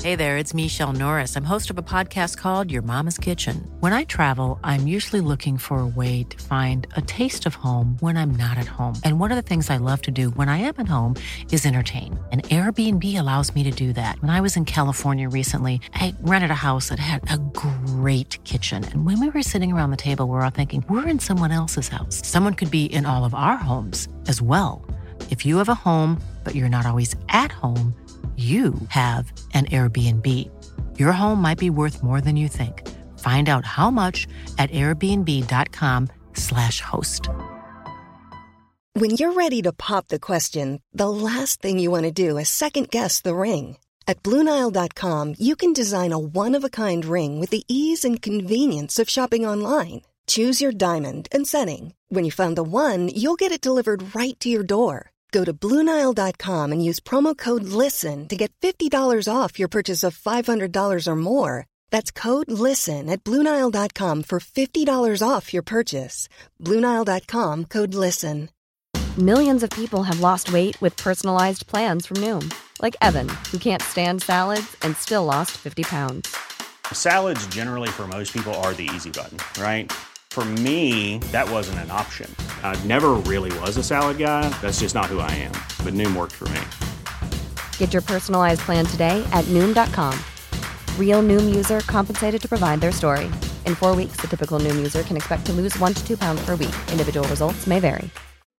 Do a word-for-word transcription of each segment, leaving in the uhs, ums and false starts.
Hey there, it's Michelle Norris. I'm host of a podcast called Your Mama's Kitchen. When I travel, I'm usually looking for a way to find a taste of home when I'm not at home. And one of the things I love to do when I am at home is entertain. And Airbnb allows me to do that. When I was in California recently, I rented a house that had a great kitchen. And when we were sitting around the table, we were all thinking, we're in someone else's house. Someone could be in all of our homes as well. If you have a home, but you're not always at home, you have an Airbnb. Your home might be worth more than you think. Find out how much at airbnb.com slash host. When you're ready to pop the question, the last thing you want to do is second guess the ring. At Blue Nile dot com, you can design a one-of-a-kind ring with the ease and convenience of shopping online. Choose your diamond and setting. When you find the one, you'll get it delivered right to your door. Go to Blue Nile dot com and use promo code LISTEN to get fifty dollars off your purchase of five hundred dollars or more. That's code LISTEN at Blue Nile dot com for fifty dollars off your purchase. Blue Nile dot com, code LISTEN. Millions of people have lost weight with personalized plans from Noom. Like Evan, who can't stand salads and still lost fifty pounds. Salads generally for most people are the easy button, right? For me, that wasn't an option. I never really was a salad guy. That's just not who I am. But Noom worked for me. Get your personalized plan today at Noom dot com. Real Noom user compensated to provide their story. In four weeks, the typical Noom user can expect to lose one to two pounds per week. Individual results may vary.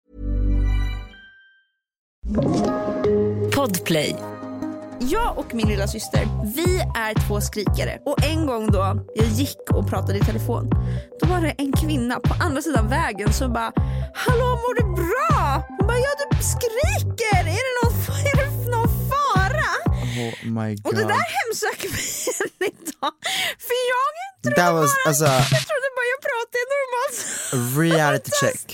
Podplay. Jag och min lilla syster, vi är två skrikare. Och en gång då, jag gick och pratade i telefon, då var det en kvinna på andra sidan vägen som bara, hallå, mår du bra? Hon bara, ja, du skriker. Är det någon, är det någon fara? Oh my God. Och det där hemsöker mig än idag. För jag trodde That was, bara, alltså, jag trodde bara jag pratade normalt. Reality check.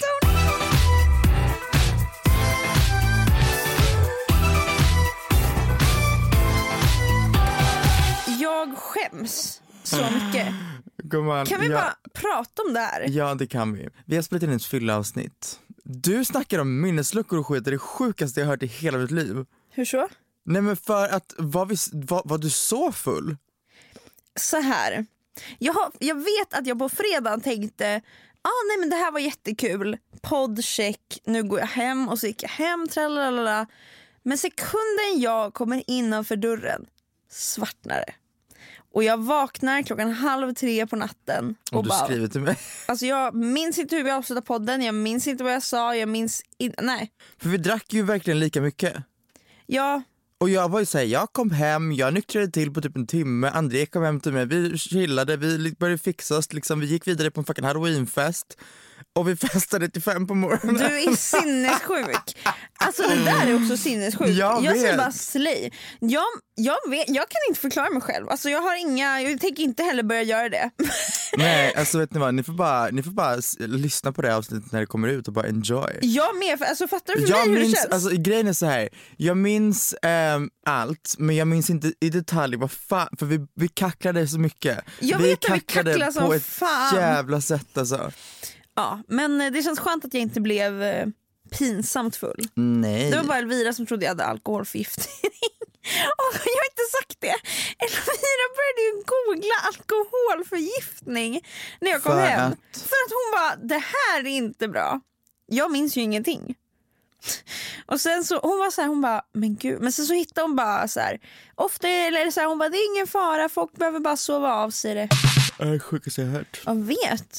Jag skäms så mycket. Man, kan vi ja, bara prata om det här? Ja, det kan vi. Vi har spelat in ett fyllavsnitt. Du snackar om minnesluckor och skit. Det är det sjukaste jag har hört i hela mitt liv. Hur så? Nej, men för att var, vi, var, var du så full? Så här. Jag, har, jag vet att jag på fredagen tänkte, ah, nej men det här var jättekul. Poddcheck, nu går jag hem. Och så gick jag hem, tralalala. Men sekunden jag kommer innanför dörren svartnar det. Och jag vaknar klockan halv tre på natten. Och, och du bara, skriver till mig. Alltså jag minns inte hur vi avslutade podden. Jag minns inte vad jag sa. Jag minns inte, nej. För vi drack ju verkligen lika mycket. Ja. Och jag var ju såhär, jag kom hem, jag nyktrade till på typ en timme. André kom hem till mig, vi chillade, vi började fixa oss liksom. Vi gick vidare på en fucking Halloweenfest. Och vi festade till fem på morgonen. Du är sinnessjuk. Alltså det där är också sinnessjuk. Jag, jag vet. säger bara slay. Jag, jag, vet, jag kan inte förklara mig själv. Alltså jag har inga, jag tänker inte heller börja göra det. Nej, alltså vet ni vad, ni får bara, ni får bara lyssna på det avsnittet när det kommer ut och bara enjoy. Jag med, för, alltså fattar du för jag mig hur minns, det känns? alltså grejen är så här. Jag minns ähm, allt, men jag minns inte i detalj vad fan, för vi, vi kacklade så mycket. Jag vi vet att vi kacklade som på ett fan. jävla sätt alltså. Ja, men det känns skönt att jag inte blev eh, pinsamt full. Nej. Det var bara Elvira som trodde jag hade alkoholförgiftning. Och jag har inte sagt det. Elvira började ju googla alkoholförgiftning när jag kom För hem. att... För att hon bara, det här är inte bra. Jag minns ju ingenting. Och sen så, hon var så här, hon bara, men gud. Men sen så hittade hon bara så här, ofta eller så här, hon bara, det är ingen fara, folk behöver bara sova av sig det. Det är sjukaste jag hört. Jag vet.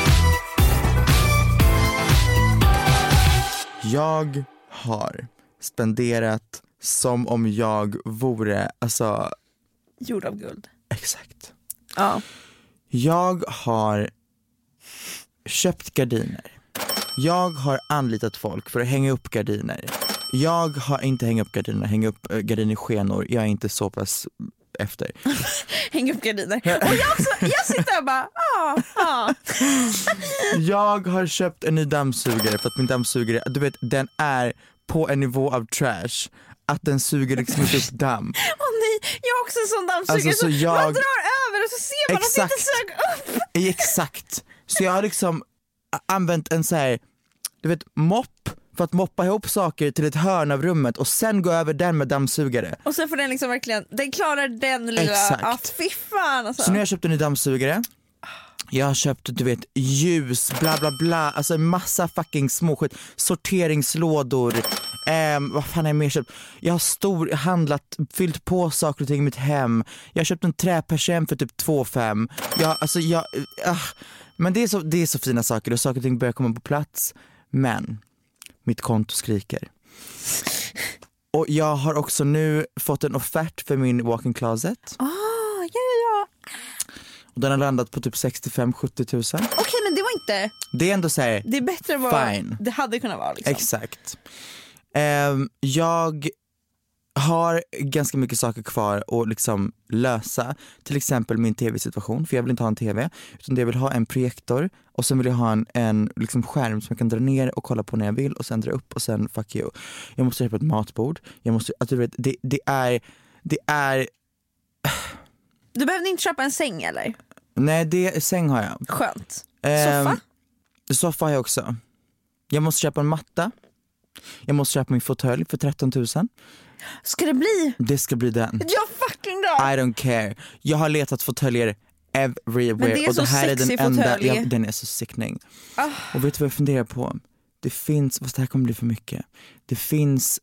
Jag har spenderat som om jag vore, alltså... Gjord av guld. Exakt. Ja. Jag har köpt gardiner. Jag har anlitat folk för att hänga upp gardiner. Jag har inte hängt upp gardiner, hänga upp äh, gardinerskenor. Jag är inte så pass efter. Häng upp gardiner. Och jag, också, jag sitter och bara, ah, ah. Jag har köpt en ny dammsugare för att min dammsugare, du vet, den är på en nivå av trash att den suger liksom inte upp damm. Åh oh, nej, jag har också en sån dammsugare, alltså, så så jag... man drar över och så ser man exakt. att det inte sög upp. Exakt. Så jag har liksom använt en så här, du vet, mopp för att moppa ihop saker till ett hörn av rummet och sen gå över den med dammsugare. Och sen får den liksom verkligen, den klarar den lilla, Exakt. ah, fy fan alltså. Så nu har jag köpt en ny dammsugare. Jag har köpt, du vet, ljus, bla bla bla, alltså en massa fucking småskit, sorteringslådor, eh, vad fan har jag mer köpt? Jag har stor, handlat, fyllt på saker och ting i mitt hem. Jag har köpt en träpersienn för typ två fem. Jag, alltså jag, uh, men det är, så, det är så fina saker och saker och ting börjar komma på plats. Men mitt konto skriker. Och jag har också nu fått en offert för min walk-in closet. Ah, ja, ja, ja. Och den har landat på typ sextiofem till sjuttio tusen. Okej, okay, men det var inte... Det är ändå så här, det är bättre än vad fine. Det hade kunnat vara liksom. Exakt. Um, jag har ganska mycket saker kvar att liksom lösa. Till exempel min tv-situation. För jag vill inte ha en tv. Utan jag vill ha en projektor. Och sen vill jag ha en, en liksom skärm som jag kan dra ner och kolla på när jag vill. Och sen dra upp och sen fuck you. Jag måste köpa ett matbord. Jag måste, alltså, du vet, det, det är... Det är... Du behövde inte köpa en säng eller? Nej, det, säng har jag. Skönt. Um, Soffa? Soffa har jag också. Jag måste köpa en matta. Jag måste köpa min fåtölj för tretton tusen. Ska det bli? Det ska bli den. Jag fucking dör. I don't care. Jag har letat fåtöljer everywhere. Men det är och så det här är den sexy enda, fåtölj. ja, den är så sickning. Ah. Och vet du vad jag funderar på? Det finns, fast det här kommer bli för mycket. Det finns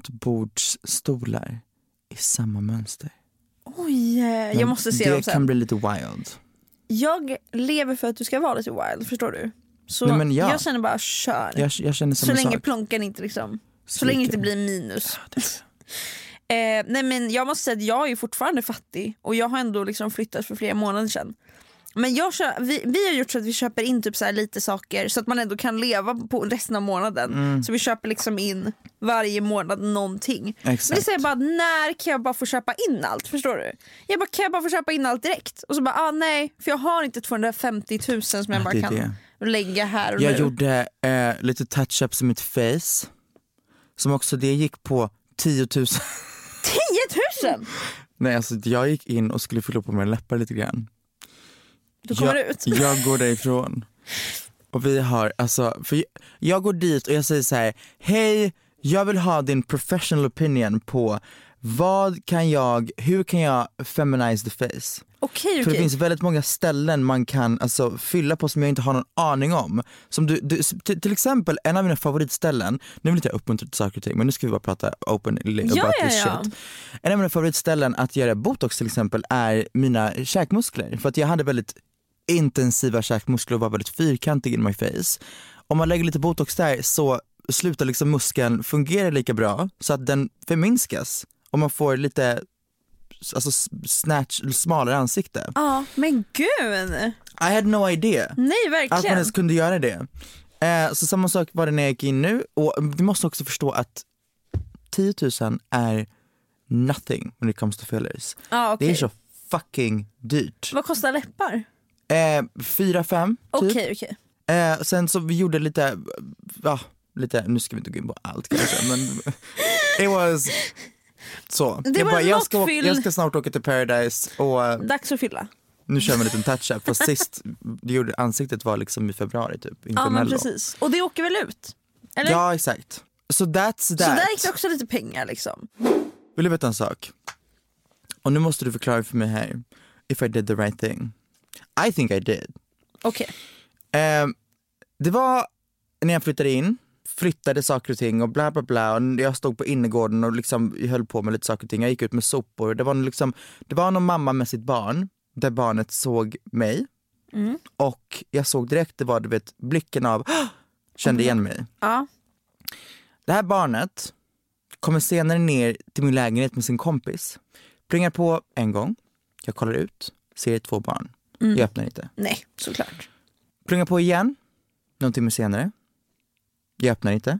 matbordsstolar i samma mönster. Oj, jag måste se det dem sen. Det kan bli lite wild. Jag lever för att du ska vara lite wild, förstår du? Så Nej, men ja. jag känner bara kör. Jag, jag känner samma så länge sak. plånkan inte liksom, så Sliker. länge det inte blir minus. Ja, eh, nej men jag måste säga att jag är fortfarande fattig och jag har ändå liksom flyttat för flera månader sedan. Men jag kö- vi, vi har gjort så att vi köper in typ så här lite saker så att man ändå kan leva på resten av månaden. Mm. Så vi köper liksom in varje månad någonting. Exakt. Men det säger bara, när kan jag bara få köpa in allt? Förstår du? Jag bara, kan jag bara få köpa in allt direkt? Och så bara, ah nej, för jag har inte tvåhundrafemtio tusen som jag Ja, bara det är kan det. lägga här och Jag nu. gjorde eh, lite touch-ups i mitt face. Som också det gick på tio tusen. tio tusen? Nej, alltså jag gick in och skulle fylla på mina läppar lite grann. Du kommer jag, ut. Jag går därifrån. Och vi har, alltså, för jag, jag går dit och jag säger så här: hej, jag vill ha din professional opinion på vad kan jag, hur kan jag feminize the face? Okej, För det okej. finns väldigt många ställen man kan alltså, fylla på som jag inte har någon aning om. Som du, du, till, till exempel en av mina favoritställen, nu vill inte jag uppmuntra till saker och ting, men nu ska vi bara prata openly about Ja, ja, this ja. shit. En av mina favoritställen att göra botox till exempel är mina käkmuskler. För att jag hade väldigt intensiva käkmuskler och var väldigt fyrkantig in my face. Om man lägger lite botox där så slutar liksom muskeln fungera lika bra så att den förminskas. Och man får lite alltså snatch, smalare ansikte. Ja, men gud. I had no idea Nej, att man verkligen. ens kunde göra det. Eh, så samma sak var det när jag gick in nu. Och du måste också förstå att tio tusen är nothing when it comes to fillers. Ja, okej. Det är så fucking dyrt. Vad kostar läppar? Eh, fyra, fem typ. Okej, okej. Eh, sen så vi gjorde lite, ja, lite, nu ska vi inte gå in på allt kanske, men it was så. Det jag, var bara, en jag, ska, lottfyll. jag ska snart åka till Paradise och eh, Dags att fylla. nu kör vi en liten touch-up. Fast sist det gjorde, ansiktet var liksom i februari typ, inför Ja, men Mello. precis. Och det åker väl ut? Eller? Ja, exakt. Så that's that. Så där gick det också lite pengar liksom. Vill du veta en sak? Och nu måste du förklara för mig här. If I did the right thing. I think I did. Okej. Eh, det var när jag flyttade in, flyttade saker och ting och bla bla bla. Och jag stod på innergården och liksom höll på med lite saker och ting. Jag gick ut med sopor. Det var, liksom, det var någon mamma med sitt barn där barnet såg mig. Mm. Och jag såg direkt, det var du vet, blicken av kände igen mig. Ja. Det här barnet kommer senare ner till min lägenhet med sin kompis. Plingar på en gång. Jag kollar ut, ser två barn. Mm. Jag öppnar inte. Nej, såklart. Plingar på igen. Någon timme senare. Jag öppnar inte.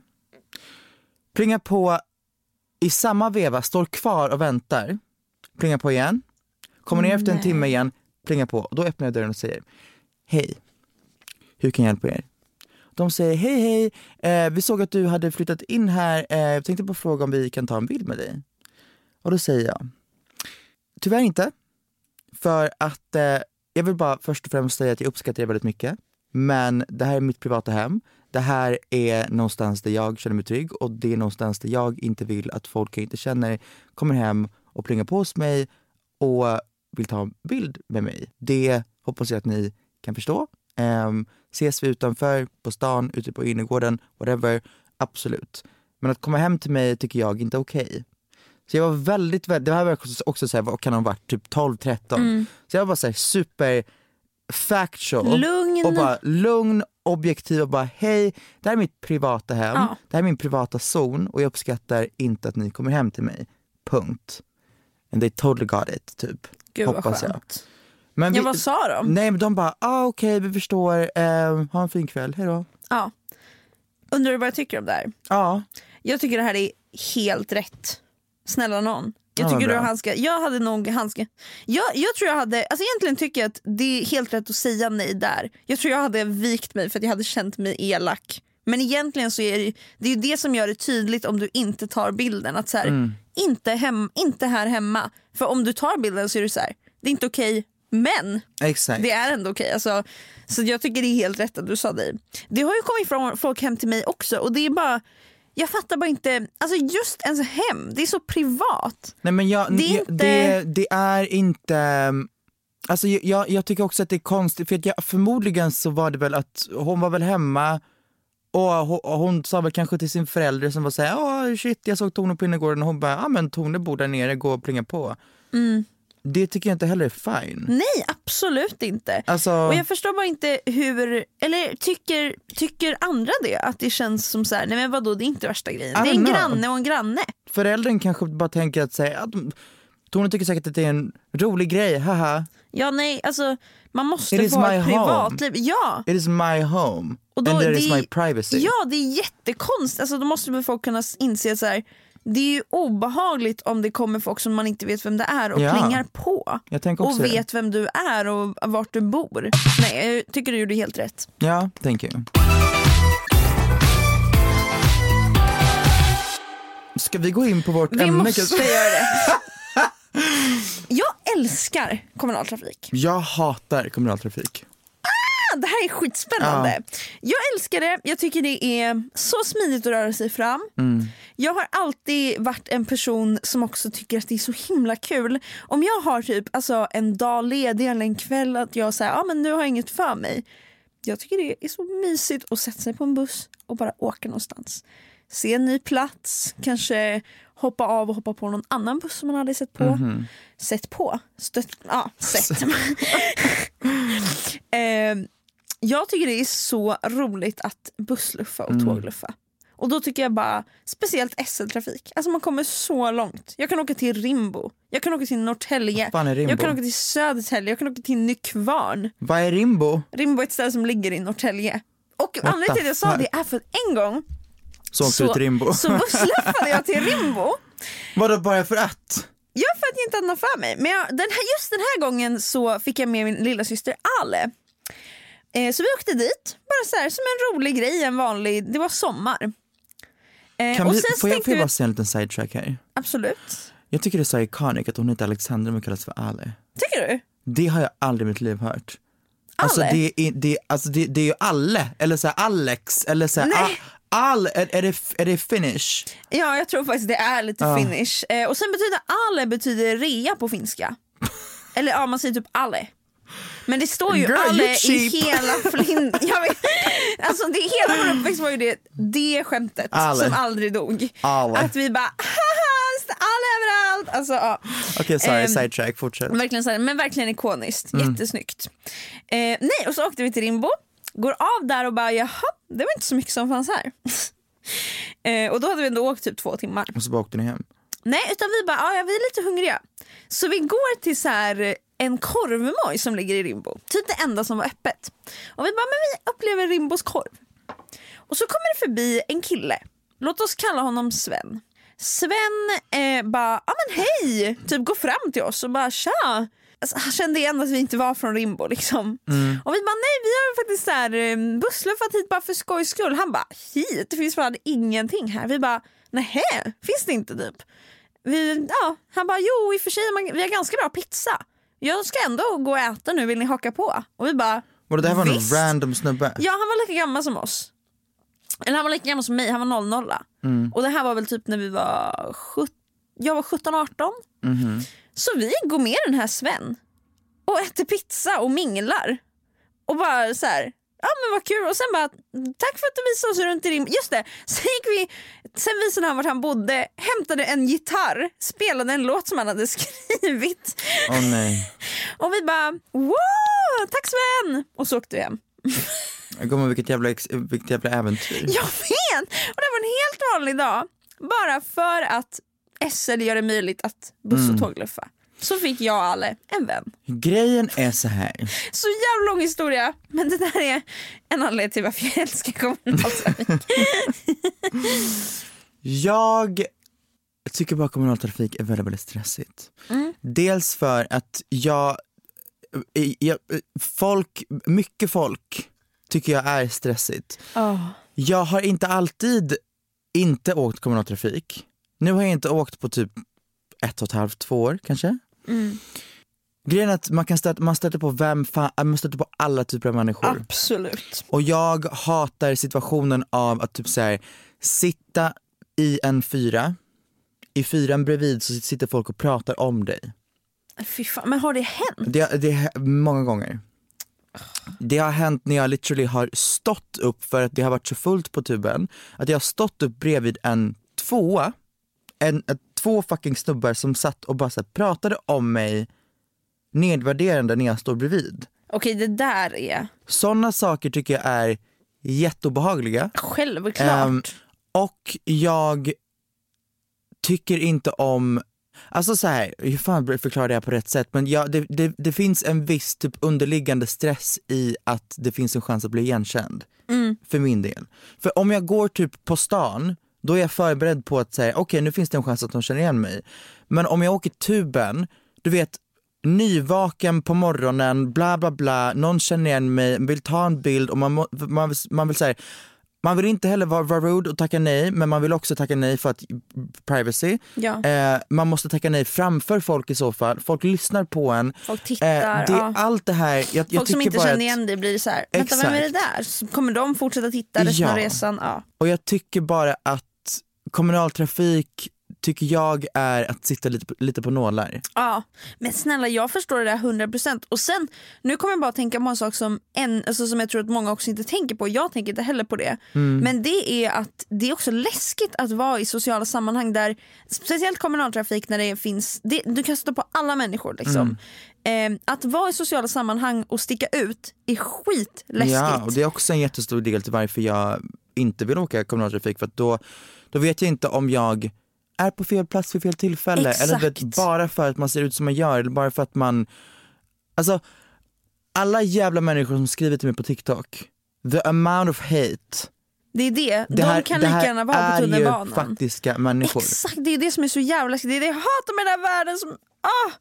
Plingar på i samma veva, står kvar och väntar. Plingar på igen. Kommer ner Mm, efter en nej. timme igen. Plingar på. Då öppnar jag dörren och säger: hej, hur kan jag hjälpa er? De säger: hej hej, eh, vi såg att du hade flyttat in här. Eh, jag tänkte på fråga om vi kan ta en bild med dig. Och då säger jag: tyvärr inte. För att eh, jag vill bara först och främst säga att jag uppskattar det väldigt mycket. Men det här är mitt privata hem. det här är någonstans där jag känner mig trygg och det är någonstans där jag inte vill att folk jag inte känner kommer hem och plingar på hos mig och vill ta en bild med mig. Det hoppas jag att ni kan förstå. Um, ses vi utanför, på stan, ute på innergården, whatever, absolut. Men att komma hem till mig tycker jag inte är okej. Okay. Så jag var väldigt, väldigt, det här var också så här, vad kan de ha varit, typ tolv tretton. Mm. Så jag var så här super factual. Lugn. Och bara lugn, objektiv och bara hej, det här är mitt privata hem, ja. Det här är min privata zon och jag uppskattar inte att ni kommer hem till mig. Punkt. And they totally got it, typ. Gud, hoppas jag. Men vi, ja, vad sa de? Nej, men de bara, ah, okej, okay, vi förstår, eh, ha en fin kväll, hejdå. Ja. Undrar du vad jag tycker om det här? Ja. Jag tycker det här är helt rätt. Snälla någon. Jag tycker ja, du har handska. Jag hade nog handska. Jag, jag tror jag hade, alltså egentligen tycker jag att det är helt rätt att säga nej där. Jag tror jag hade vikt mig för att jag hade känt mig elak. Men egentligen så är det, det är ju det som gör det tydligt om du inte tar bilden. Att så här, mm. inte, hem, inte här hemma. För om du tar bilden så är det så här, det är inte okej. Men Exakt. det är ändå okej. Alltså, så jag tycker det är helt rätt att du sa det. Det har ju kommit från folk hem till mig också. Och det är bara, jag fattar bara inte, alltså just ens hem, det är så privat. Nej, men jag, det, är jag, inte... det, det är inte, alltså jag, jag tycker också att det är konstigt. För att jag, förmodligen så var det väl att hon var väl hemma. Och hon, och hon sa väl kanske till sin förälder som var såhär, åh shit, jag såg Tone på innergården. Och hon bara, ja men Tone bor där nere, gå och plinga på. Mm. Det tycker jag inte heller är fine. Nej, absolut inte. Alltså... Och jag förstår bara inte hur, eller tycker, tycker andra det? Att det känns som så här, nej men vadå, det är inte värsta grejen. Det är en know. granne och en granne. Föräldern kanske bara tänker att säga, att Tone tycker säkert att det är en rolig grej, haha. Ja, nej, alltså man måste få ett privatliv. Ja. It is my home. Och då, and there is my privacy. Ja, det är jättekonstigt. Alltså då måste folk kunna inse så här, det är ju obehagligt om det kommer folk som man inte vet vem det är och ja. plingar på. Jag tänker också och vet det. vem du är och vart du bor. Nej, jag tycker du gjorde helt rätt. Ja, thank you. Ska vi gå in på vårt vi ämne? Vi måste göra det. Jag älskar kommunaltrafik. Jag hatar kommunaltrafik. Ah, det här är skitspännande. Ja. Jag älskar det. Jag tycker det är så smidigt att röra sig fram. Mm. Jag har alltid varit en person som också tycker att det är så himla kul. Om jag har typ alltså, en dag ledig eller en kväll att jag säger, ja men nu har jag inget för mig. Jag tycker det är så mysigt att sätta sig på en buss och bara åka någonstans. Se en ny plats, kanske hoppa av och hoppa på någon annan buss som man hade sett på. Mm-hmm. Sett på? Stött, ja, sett. eh, jag tycker det är så roligt att bussluffa och mm. tågluffa. Och då tycker jag bara, speciellt S L-trafik. Alltså man kommer så långt. Jag kan åka till Rimbo. Jag kan åka till Norrtälje. Vad fan är Rimbo? Jag kan åka till Södertälje. Jag kan åka till Nykvarn. Vad är Rimbo? Rimbo är ett ställe som ligger i Norrtälje. Och anledningen till att jag sa det är för att en gång Så åkte du till Rimbo. Så bussluffade jag till Rimbo. Vadå, bara för att? Ja, för att jag inte hade något för mig. Men jag, den här, just den här gången så fick jag med min lilla syster Ale. Eh, så vi åkte dit. Bara så här, som en rolig grej, en vanlig, det var sommar. Eh, kan och vi, sen får jag, får jag vi... bara säga en liten sidetrack här? Absolut. Jag tycker det är så iconic att hon heter Alexandra men kallas för Ale. Tycker du? Det har jag aldrig i mitt liv hört. Ale? Alltså det är, det, alltså det, det är ju Alle, eller så här Alex, eller så här... Nej. All, är, är, det, är det Finnish? Ja, jag tror faktiskt det är lite uh. Finnish. Eh, och sen betyder alle betyder rea på finska. Eller ja, man säger typ alle. Men det står ju Girl, alle i hela flin... Jag vet, alltså det hela vår uppväxt var ju det, det skämtet alle. Som aldrig dog. Alle. Att vi bara, haha, alle överallt. Alltså, ja. Okej, okay, sorry, um, sidetrack, fortsätt. Verkligen, men verkligen ikoniskt, mm. jättesnyggt. Eh, nej, och så åkte vi till Rimbo. Går av där och bara, jaha, det var inte så mycket som fanns här. eh, och då hade vi ändå åkt typ två timmar. Och så bara åkte ni hem? Nej, utan vi bara, ja, vi är lite hungriga. Så vi går till så här en korvmoj som ligger i Rimbo. Typ det enda som var öppet. Och vi bara, men vi upplever Rimbos korv. Och så kommer det förbi en kille. Låt oss kalla honom Sven. Sven eh, bara, ja men hej. Typ går fram till oss och bara, tja. Alltså, han kände igen att vi inte var från Rimbo liksom. Mm. Och vi bara, nej, vi har faktiskt så här bussluffat hit bara för skojs skull. Han bara, hit? Det finns bara ingenting här. Vi bara, nej, finns det inte typ? Vi, ja, han bara, jo i och för sig, man, vi har ganska bra pizza. Jag ska ändå gå och äta nu, vill ni haka på? Och vi bara, var det där var någon random snubbe? Ja, han var lika gammal som oss. Eller han var lika gammal som mig, han var noll noll. Mm. Och det här var väl typ när vi var sjutton, jag var sjutton arton. Mm. Så vi går med den här Sven och äter pizza och minglar. Och bara så här, ja men vad kul. Och sen bara, tack för att du visade oss runt i din... Just det, sen gick vi, sen visade han vart han bodde, hämtade en gitarr, spelade en låt som han hade skrivit. Åh oh, nej. Och vi bara, wow, tack Sven. Och så åkte vi hem. Gumman, vilket jävla, vilket jävla äventyr. Jag vet, och det var en helt vanlig dag. Bara för att S L gör det möjligt att buss- och mm. tågluffa. Så fick jag alla en vän. Grejen är så här. Så jävla lång historia. Men det där är en anledning till varför jag älskar kommunaltrafik. Jag tycker bara kommunaltrafik är väldigt, väldigt stressigt. Mm. Dels för att jag, jag folk, mycket folk tycker jag är stressigt. Oh. Jag har inte alltid inte åkt kommunaltrafik. Nu har jag inte åkt på typ ett och ett halvt, två år kanske. Mm. Grejen är att man kan stöta, man stöter på vem fan, man stöter på alla typer av människor. Absolut. Och jag hatar situationen av att typ så här, sitta i en fyra, i fyran bredvid så sitter folk och pratar om dig. Fy fan, men har det hänt? Det, det är många gånger. Det har hänt när jag literally har stått upp för att det har varit så fullt på tuben att jag har stått upp bredvid en tvåa, en, en två fucking snubbar som satt och bara så här, pratade om mig nedvärderande när jag står bredvid. Okej, det där är... Sådana saker tycker jag är jätteobehagliga. Självklart. Um, och jag tycker inte om... Alltså så här, hur fan förklarar det här på rätt sätt? Men ja, det, det, det finns en viss typ underliggande stress i att det finns en chans att bli igenkänd. Mm. För min del. För om jag går typ på stan, då är jag förberedd på att säga, okej okay, nu finns det en chans att de känner igen mig. Men om jag åker tuben, du vet, nyvaken på morgonen, bla bla bla, någon känner igen mig, vill ta en bild och man, man, vill, man vill säga, man vill inte heller vara, vara rude och tacka nej, men man vill också tacka nej för att privacy. Ja. Eh, man måste tacka nej framför folk i så fall. Folk lyssnar på en. Folk tittar. Eh, det är ja. allt det här. Jag, folk jag som inte bara känner att, igen det blir så här, vänta, vem är det där? Så kommer de fortsätta titta resten ja. av resan. Ja. Och jag tycker bara att kommunaltrafik tycker jag är att sitta lite på, lite på nålar. Ja, men snälla, jag förstår det där hundra procent. Och sen, nu kommer jag bara tänka på en sak som, en, alltså som jag tror att många också inte tänker på. Jag tänker inte heller på det. Mm. Men det är att det är också läskigt att vara i sociala sammanhang där, speciellt kommunaltrafik när det finns, det, du kan stå på alla människor liksom. Mm. Eh, att vara i sociala sammanhang och sticka ut är skitläskigt. Ja, och det är också en jättestor del till varför jag inte vill åka kommunaltrafik. För att då, då vet jag inte om jag är på fel plats vid fel tillfälle. Exakt. Eller vet, bara för att man ser ut som man gör. Eller bara för att man... Alltså, alla jävla människor som skriver till mig på TikTok. The amount of hate. Det är det. det här, De kan lika gärna vara på tunnelbanan. Det här är ju faktiska människor. Exakt, det är det som är så jävla... Det är det jag hatar med den här världen som... Ah!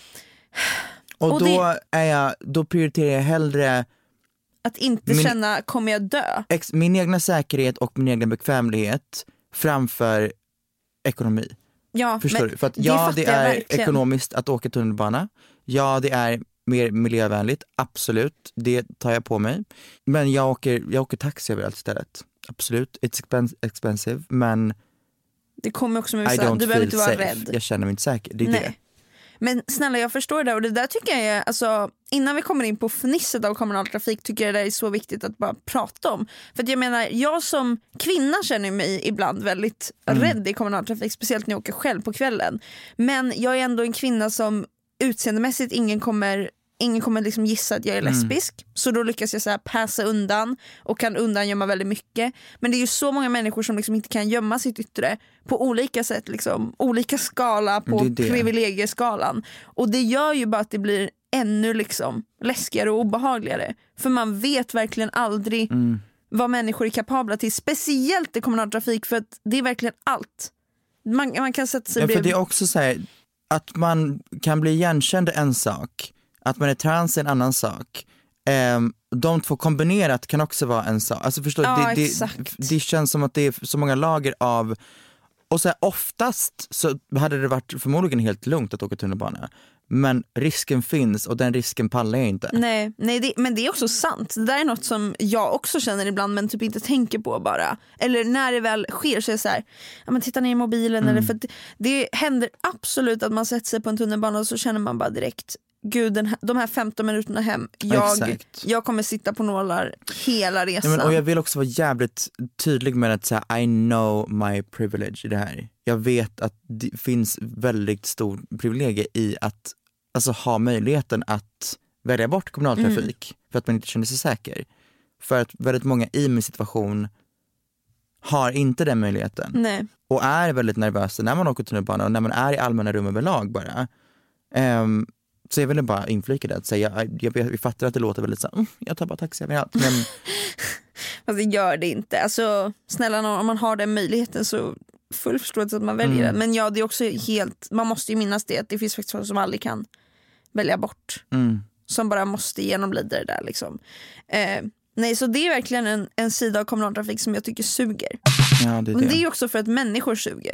Och, Och då, det... är jag, då prioriterar jag hellre... Att inte min, känna, kommer jag dö? Ex, min egna säkerhet och min egen bekvämlighet framför ekonomi. Ja, förstår men du? För att det ja, det är verkligen. ekonomiskt att åka tunnelbana. Ja, det är mer miljövänligt. Absolut, det tar jag på mig. Men jag åker, jag åker taxi överallt istället. Absolut, it's expensive, men det kommer också med vissa, du behöver inte vara safe. rädd. Jag känner mig inte säker, det är Nej. det. Men snälla, jag förstår det, och det där tycker jag är, alltså, innan vi kommer in på fnisset av kommunaltrafik tycker jag det är så viktigt att bara prata om. För att jag menar, jag som kvinna känner mig ibland väldigt mm. rädd i kommunaltrafik, speciellt när jag åker själv på kvällen. Men jag är ändå en kvinna som utseendemässigt ingen kommer Ingen kommer liksom gissa att jag är lesbisk. Mm. Så då lyckas jag så här passa undan och kan undangömma väldigt mycket. Men det är ju så många människor som liksom inte kan gömma sitt yttre på olika sätt. Liksom. Olika skala på det det. privilegieskalan. Och det gör ju bara att det blir ännu liksom läskigare och obehagligare. För man vet verkligen aldrig mm. vad människor är kapabla till. Speciellt i kommunaltrafik, för att det är verkligen allt. Man, man kan sätta sig ja, bredvid. för det är också så här, att man kan bli igenkänd en sak. Att man är trans är en ann sak. Um, de två kombinerat kan också vara en sak. Alltså förstår ja, det, det, det känns som att det är så många lager av, Och så här, oftast så hade det varit förmodligen helt lugnt att åka tunnelbana. Men risken finns och den risken pallar jag inte. Nej, nej det, men det är också sant. Det där är något som jag också känner ibland men typ inte tänker på bara. Eller när det väl sker så är det så här, ja, men titta ner i mobilen. Mm. Eller för det, det händer absolut att man sätter sig på en tunnelbana och så känner man bara direkt, gud den här, de här femton minuterna hem, jag, jag kommer sitta på nålar hela resan. Ja, men, och jag vill också vara jävligt tydlig med att säga I know my privilege i det här. Jag vet att det finns väldigt stor privilegie i att alltså, ha möjligheten att välja bort kommunaltrafik mm. för att man inte känner sig säker. För att väldigt många i min situation har inte den möjligheten. Nej. Och är väldigt nervösa när man åker tunnelbana och när man är i allmänna rum överlag bara. Um, Så jag ville bara inflika det att säga, jag, jag, jag fattar att det låter väldigt så, mm, jag tar bara taxi överallt. Men... Fast det gör det inte. Alltså, snälla, om man har den möjligheten så full förståelse att man väljer mm. det. Men ja, det är också helt, man måste ju minnas det att det finns faktiskt folk som aldrig kan välja bort. Mm. Som bara måste genomlida det där liksom. Eh, nej, så det är verkligen en, en sida av kommunaltrafik som jag tycker suger. Ja, det är det. Men det är också för att människor suger.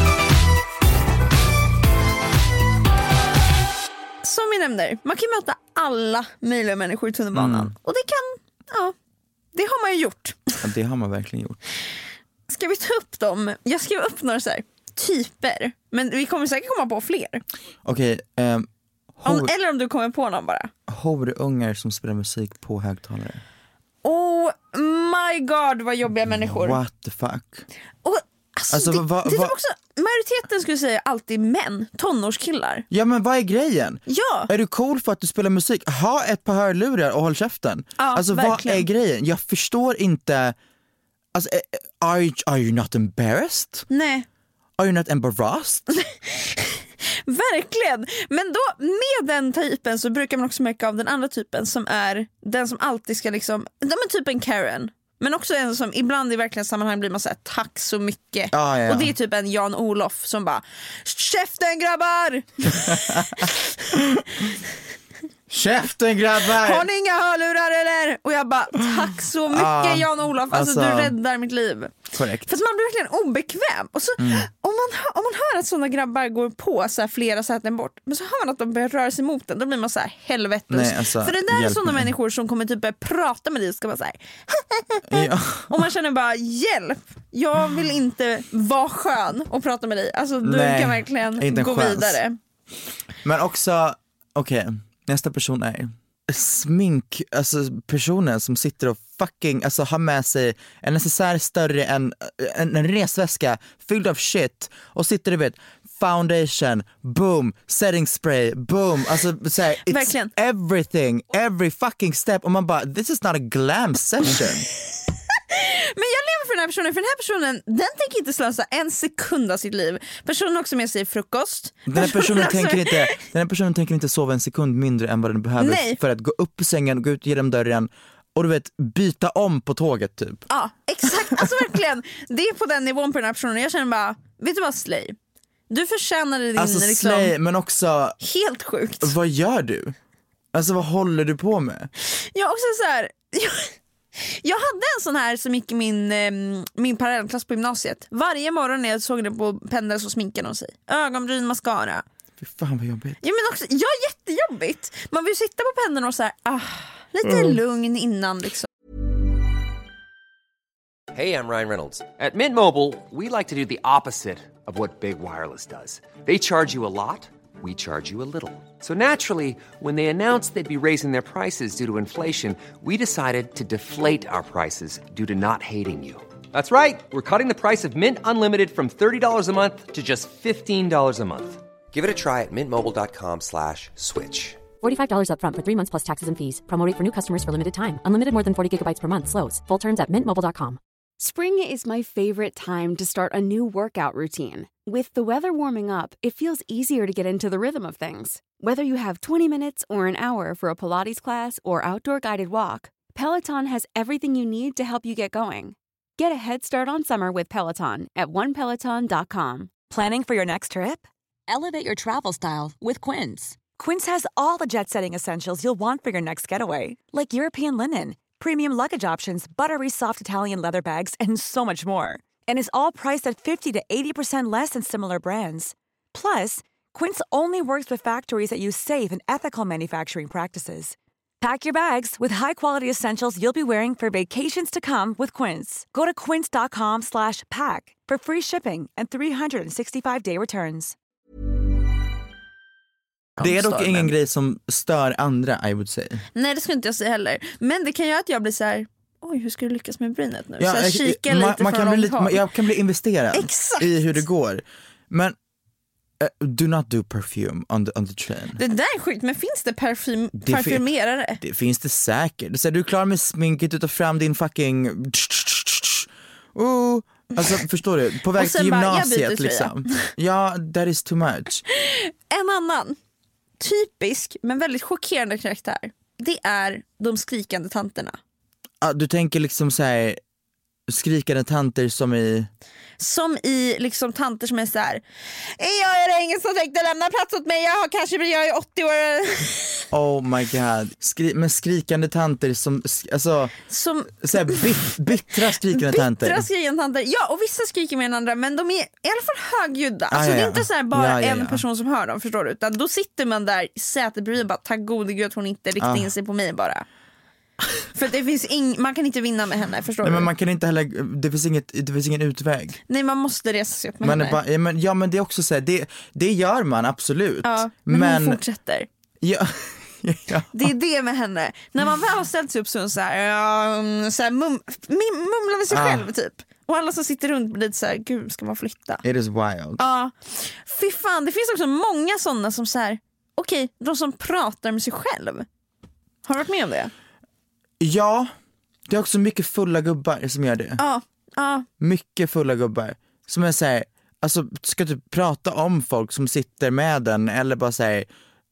Som vi nämner, man kan möta alla möjliga människor i tunnelbanan. Mm. Och det kan, ja, det har man ju gjort. Ja, det har man verkligen gjort. Ska vi ta upp dem? Jag skrev upp några så här typer, men vi kommer säkert komma på fler. Okej. Okay, um, om, eller om du kommer på någon bara. Horungar som spelar musik på högtalare. Oh my god, vad jobbiga människor. What the fuck? Och Alltså, alltså, det, va, det är va, också, majoriteten skulle säga alltid män, tonårskillar. Ja, men vad är grejen? Ja. Är du cool för att du spelar musik? Ha ett par hörlurar och håll käften. Ja, alltså verkligen. Vad är grejen? Jag förstår inte. Alltså, are you, are you not embarrassed? Nej. Are you not embarrassed? Verkligen. Men då med den typen så brukar man också märka av den andra typen som är den som alltid ska liksom, de är typ en Karen. Men också en som ibland i verkligen sammanhang blir man så här, tack så mycket. Ah, ja. Och det är typ en Jan-Olof som bara, käften grabbar! Käften grabbar! Har ni inga hörlurar eller? Och jag bara, tack så mycket ah, Jan-Olof, alltså, alltså du räddar mitt liv. Korrekt. För att man blir verkligen obekväm. Och så, mm. om, man, om man hör att sådana grabbar går på så här, flera säten bort, men så hör man att de börjar röra sig mot den, då blir man så här, helvetes. Nej, alltså, för det där är sådana människor som kommer typ börja prata med dig och ska vara så här. Ja. Och man känner bara, hjälp, jag vill inte vara skön och prata med dig. Alltså du Nej, kan verkligen gå chans. vidare. Men också, okej, okay, nästa person är smink, alltså personen som sitter och fucking, alltså har med sig en necessär större än en, en resväska fylld av shit och sitter du vet foundation, boom, setting spray, boom, alltså så här, it's verkligen. everything, every fucking step och man bara, this is not a glam session. Men jag lever för den här personen, för den här personen, den tänker inte slösa en sekund av sitt liv. Personen har också med sig frukost. Den här personen, personen tänker inte, den här personen tänker inte sova en sekund mindre än vad den behöver. Nej. För att gå upp i sängen, gå ut genom dörren och du vet, byta om på tåget typ. Ja, exakt, alltså verkligen. Det är på den nivån på den här personen. Jag känner bara, vet du vad Slay? Du förtjänade din alltså, liksom, Slay, men också helt sjukt. Vad gör du? Alltså vad håller du på med? Jag också så här. Jag, jag hade en sån här som gick i min, min parallellklass på gymnasiet. Varje morgon när jag såg det på pendeln så sminkade de sig. Ögonbryn, mascara. Fy fan vad jobbigt. Ja, men också, ja, jättejobbigt. Man vill sitta på pendeln och så här, ah, lite mm. lugn innan liksom. Hey, I'm Ryan Reynolds. At Mint Mobile, we like to do the opposite of what Big Wireless does. They charge you a lot, we charge you a little. So naturally, when they announced they'd be raising their prices due to inflation, we decided to deflate our prices due to not hating you. That's right. We're cutting the price of Mint Unlimited from thirty dollars a month to just fifteen dollars a month. Give it a try at mintmobile.com slash switch. forty-five dollars up front for three months plus taxes and fees. Promo rate for new customers for limited time. Unlimited more than forty gigabytes per month. Slows full terms at mint mobile dot com. Spring is my favorite time to start a new workout routine. With the weather warming up, it feels easier to get into the rhythm of things. Whether you have twenty minutes or an hour for a Pilates class or outdoor guided walk, Peloton has everything you need to help you get going. Get a head start on summer with Peloton at one peloton dot com. Planning for your next trip? Elevate your travel style with Quince. Quince has all the jet-setting essentials you'll want for your next getaway, like European linen, premium luggage options, buttery soft Italian leather bags, and so much more. And is all priced at fifty to eighty percent less than similar brands. Plus, Quince only works with factories that use safe and ethical manufacturing practices. Pack your bags with high-quality essentials you'll be wearing for vacations to come with Quince. Go to quince.com slash pack for free shipping and three sixty-five day returns. Det är dock ingen grej som stör andra, I would say. Nej, det skulle inte jag säga heller. Men det kan göra att jag blir så här: oj, hur ska du lyckas med brynet nu? Ja, så här, jag, kika man, lite man från kan bli långt lite, håll. jag kan bli investerad Exakt. i hur det går. Men uh, do not do perfume on the, on the train. Det där är sjukt, men finns det parfym, Det parfymerare? Det finns det säkert. Så är du klar med sminket, ta fram din fucking oh. Alltså förstår du, på väg till bara, gymnasiet liksom. Ja, that is too much. En annan typisk men väldigt chockerande karaktär, det är de skrikande tanterna. Ah, du tänker liksom så här, skrikande tanter som i... Som i liksom tanter som är så här: jag är det ingen som tänkte lämna plats åt mig, jag har kanske jag är åttio år. Oh my god. Skri- men skrikande tanter som, alltså som så här, bit- bittra skrikande tanter. Bittra skrikande tanter. Ja, och vissa skriker mer än andra, men de är i alla fall högljudda. Alltså ah, ja, ja. det är inte så här bara ja, ja, en ja. person som hör dem, förstår du? Utan då sitter man där i sätet bredvid och bara, tack gode gud att hon inte riktar ah. in sig på mig bara. För det finns ing- man kan inte vinna med henne, förstår Nej, du? men man kan inte heller, det finns, inget, det finns ingen utväg. Nej, man måste resa sig upp med Man henne. är bara, ja, men, ja men det är också så här, det, det gör man absolut. Ja, men, men hon fortsätter. Ja, ja. Det är det med henne. När man väl har ställt sig upp så, så här, ja, så här mum, mum, mumlar med sig Ah. själv typ. Och alla som sitter runt blir lite så här, gud ska man flytta? It is wild. Ja, fy fan, det finns också många sådana som så här, okej, okay, de som pratar med sig själv. Har du varit med om det? Ja, det är också mycket fulla gubbar som gör det. Ja, ja. Mycket fulla gubbar som är så här, alltså ska typ prata om folk som sitter med den eller bara säga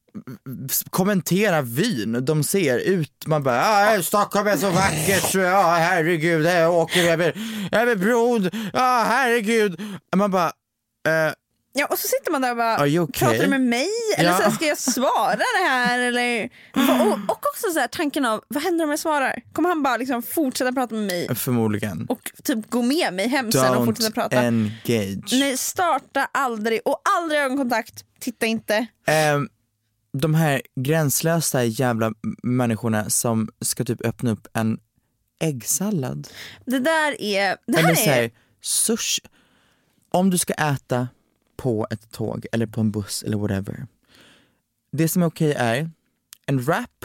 kommentera vyn de ser ut, man bara ah, Stockholm är så vackert, ja herregud, jag åker över över bron, ja herregud, man bara uh, Ja, och så sitter man där och bara, Are you okay? pratar du med mig? Eller Ja. så här, ska jag svara det här? Eller... Och, och också så här, tanken av, vad händer om jag svarar? Kommer han bara liksom fortsätta prata med mig? förmodligen. Och typ gå med mig hem sen och fortsätta prata? Don't engage. Nej, starta aldrig. Och aldrig ögonkontakt. Titta inte. Um, de här gränslösa jävla människorna som ska typ öppna upp en äggsallad. Det där är... Det här Eller är... säg sushi. Om du ska äta på ett tåg eller på en buss eller whatever. Det som är okej är en wrap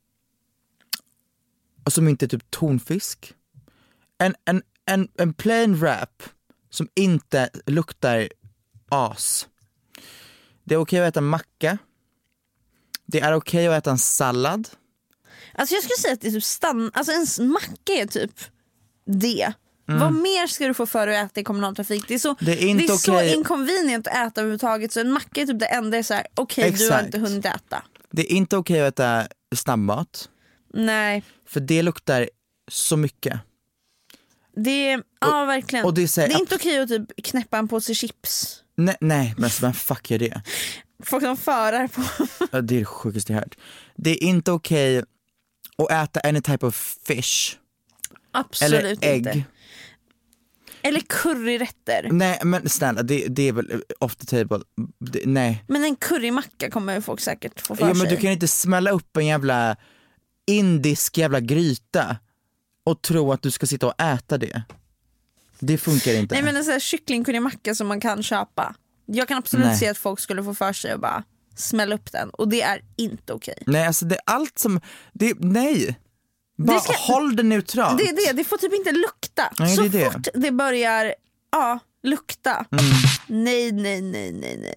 och som inte är typ tonfisk. En, en, en, en plain wrap som inte luktar as. Det är okej att äta macka. Det är okej att äta en sallad. Alltså jag skulle säga att det är typ stann... Alltså en macka är typ det. Mm. Vad mer ska du få för att äta i kommunaltrafik? Det är så, det är inte det är så okej. inconvenient att äta överhuvudtaget. Så en macka är typ det enda är så här, okej, okay, du har inte hunnit äta. Det är inte okej att äta snabbmat. Nej. För det luktar så mycket. Det är, ja verkligen. Och det är, så här, det är inte okej att typ knäppa en påse chips. Nej, nej men vem fuck är det? Folk som förar på. Ja, det är det sjukaste jag hört. Det är inte okej att äta any type of fish. Absolut eller ägg. Inte. Eller curryrätter. Nej men snälla, det, det är väl off the table. Det, nej. Men en currymacka kommer folk säkert få för Ja, men sig. du kan inte smälla upp en jävla indisk jävla gryta och tro att du ska sitta och äta det. Det funkar inte. Nej men en sån här kycklingcurrymacka som man kan köpa. Jag kan absolut Nej. se att folk skulle få för sig och bara smälla upp den. Och det är inte okej. Nej alltså det är allt som, det, nej. Bara Det ska- håll det neutralt. Det är det, det får typ inte lukta. Nej, så det är det. fort det börjar, ja, lukta. Mm. Nej, nej, nej, nej, nej.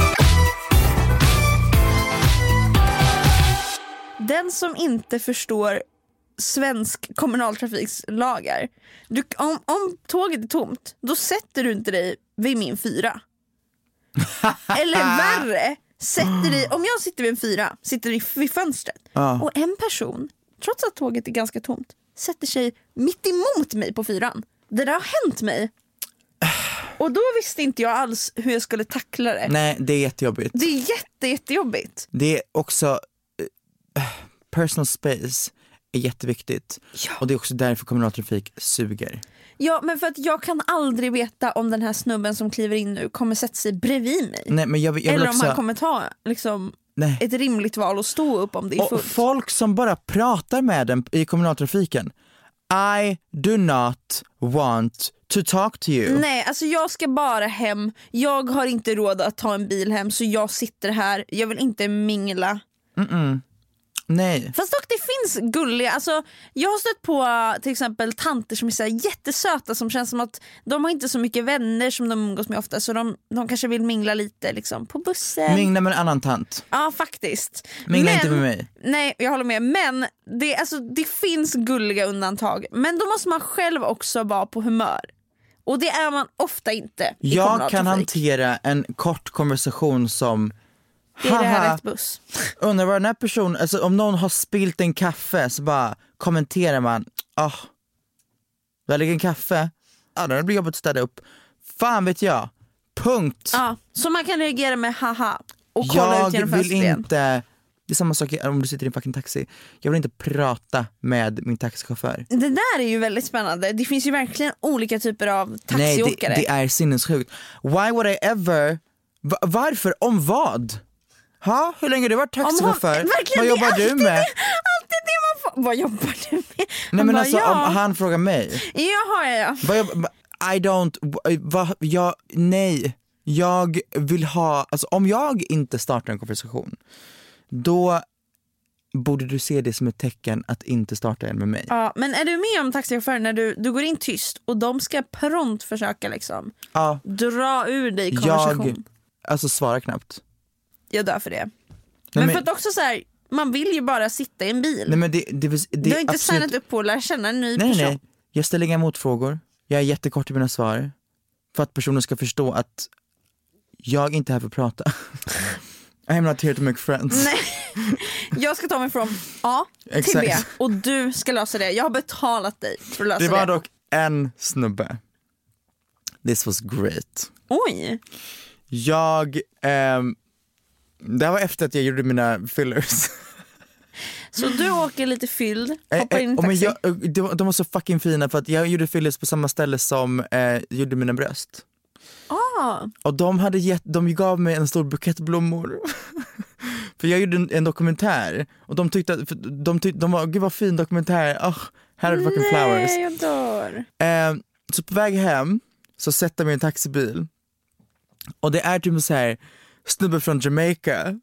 Den som inte förstår svensk kommunaltrafikslagar. Du, om, om tåget är tomt, då sätter du inte dig vid min fyra. Eller värre, sätter dig, om jag sitter vid en fyra, sitter vid, vid fönstret. Ja. Och en person, trots att tåget är ganska tomt, sätter sig mitt emot mig på fyran. Det där har hänt mig. Och då visste inte jag alls hur jag skulle tackla det. Nej, det är jättejobbigt. Det är jätte, jättejobbigt. Det är också uh, personal space är jätteviktigt. Ja. Och det är också därför kommunaltrafik suger. Ja, men för att jag kan aldrig veta om den här snubben som kliver in nu kommer sätta sig bredvid mig. Nej, men jag, jag vill Eller också... om han kommer ta liksom, ett rimligt val och stå upp om det är fullt. Och folk som bara pratar med den i kommunaltrafiken. I do not want to talk to you. Nej, alltså jag ska bara hem. Jag har inte råd att ta en bil hem, så jag sitter här. Jag vill inte mingla. Mm-mm. Nej. Fast dock det finns gulliga, alltså jag har stött på till exempel tanter som är så här jättesöta, som känns som att de har inte så mycket vänner som de umgås med ofta, så de, de kanske vill mingla lite liksom på bussen. Mingla med en annan tant. Ja, faktiskt. Mingla men, inte med mig. Nej, jag håller med. Men det, alltså, det finns gulliga undantag. Men då måste man själv också vara på humör. Och det är man ofta inte i Jag kan hantera en kort konversation som är det här rätt buss? Undrar vad den här personen, alltså om någon har spilt en kaffe så bara kommenterar man, ah, oh, där ligger en kaffe, ja ah, det blir jobbigt att städa upp. Fan vet jag, punkt. Ja, så man kan reagera med haha och kolla jag ut genom vill fönstret. inte, det är samma sak om du sitter i en fucking taxi. Jag vill inte prata med min taxichaufför. Det där är ju väldigt spännande. Det finns ju verkligen olika typer av taxiåkare. Nej, det, det är sinnessjukt. Why would I ever, va, varför, om vad? Ha? Hur länge har du varit taxichaufför? Vad jobbar du med? Det, alltid det man får. Vad jobbar du med? Nej, han men bara, alltså ja. om han frågar mig. Jaha, ja, ja. Vad jobbar, I don't, va, jag, nej. Jag vill ha, alltså om jag inte startar en konversation, då borde du se det som ett tecken att inte starta en med mig. Ja, men är du med om taxichaufförer när du, du går in tyst och de ska prompt försöka liksom ja. dra ur dig konversation? Jag, alltså svara knappt. Jag dör för det. Nej, men, men för att också så här, man vill ju bara sitta i en bil. Nej, men det, det, det, det du har inte absolut... signat upp på att lära känna en ny nej, person. Nej, jag ställer inga motfrågor. Jag är jättekort i mina svar. För att personen ska förstå att jag inte är här för att prata. I'm not here to make friends. Nej. Jag ska ta mig från A till Exakt. B och du ska lösa det. Jag har betalat dig för att lösa det. Det var det. Dock en snubbe. This was great. Oj. Jag, ehm, det var efter att jag gjorde mina fillers. Så du åker lite fylld, hoppar in i eh, taxi. men jag, de, de var så fucking fina för att jag gjorde fillers på samma ställe som eh, gjorde mina bröst. Ah. Och de, hade gett, de gav mig en stor bukett blommor. För jag gjorde en, en dokumentär. Och de tyckte, för de, tyckte, de var, gud vad fin dokumentär. Oh, här är det fucking flowers. Nej, jag dör. Eh, så på väg hem så sätter jag mig i en taxibil. Och det är typ så här snubbe från Jamaica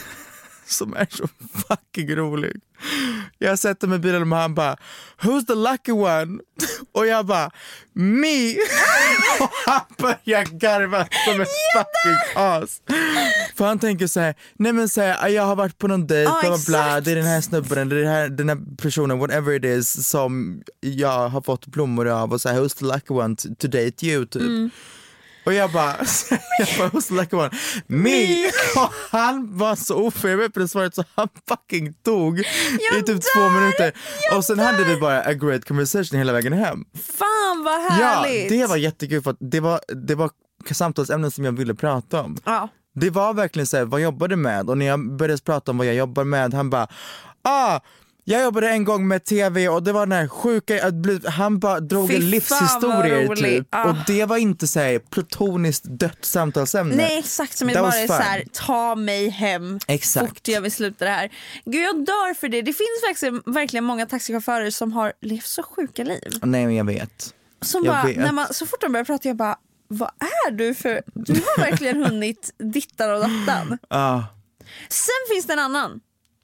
som är så fucking rolig. Jag sätter mig i bilen och han bara, who's the lucky one? Och jag bara, me. Och han börjar garva som en fucking as. För han tänker så här, nej men så här, jag har varit på någon dejt, oh, bla, bla, bla, det är den här snubben, det är den här, den här personen, whatever it is, som jag har fått blommor av och så här, who's the lucky one to, to date you typ. Mm. Och jag bara, jag bara, who's the lucky one? Me! Och han var så oförberedd på det svaret så han fucking tog jag i typ dör, två minuter. Och sen dör. hade vi bara a great conversation hela vägen hem. Fan vad härligt! Ja, det var jättekul för att det var, det var samtalsämnen som jag ville prata om. Ja. Det var verkligen så här, vad jobbar du med? Och när jag började prata om vad jag jobbar med, han bara, ah, jag jobbade en gång med tv och det var den här sjuka, han bara drog en livshistorier typ. Ah. Och det var inte så här platoniskt dött samtalsämne. Nej, exakt, som det bara är så här, ta mig hem. Exakt. Fort jag vill sluta det här. Gud, jag dör för det. Det finns verkligen, verkligen många taxichaufförer som har levt så sjuka liv. Nej, men jag vet. Som jag bara, vet. när man, så fort de börjar prata, jag bara, vad är du för, du har verkligen hunnit dittan och dattan. Ah. Sen finns det en annan.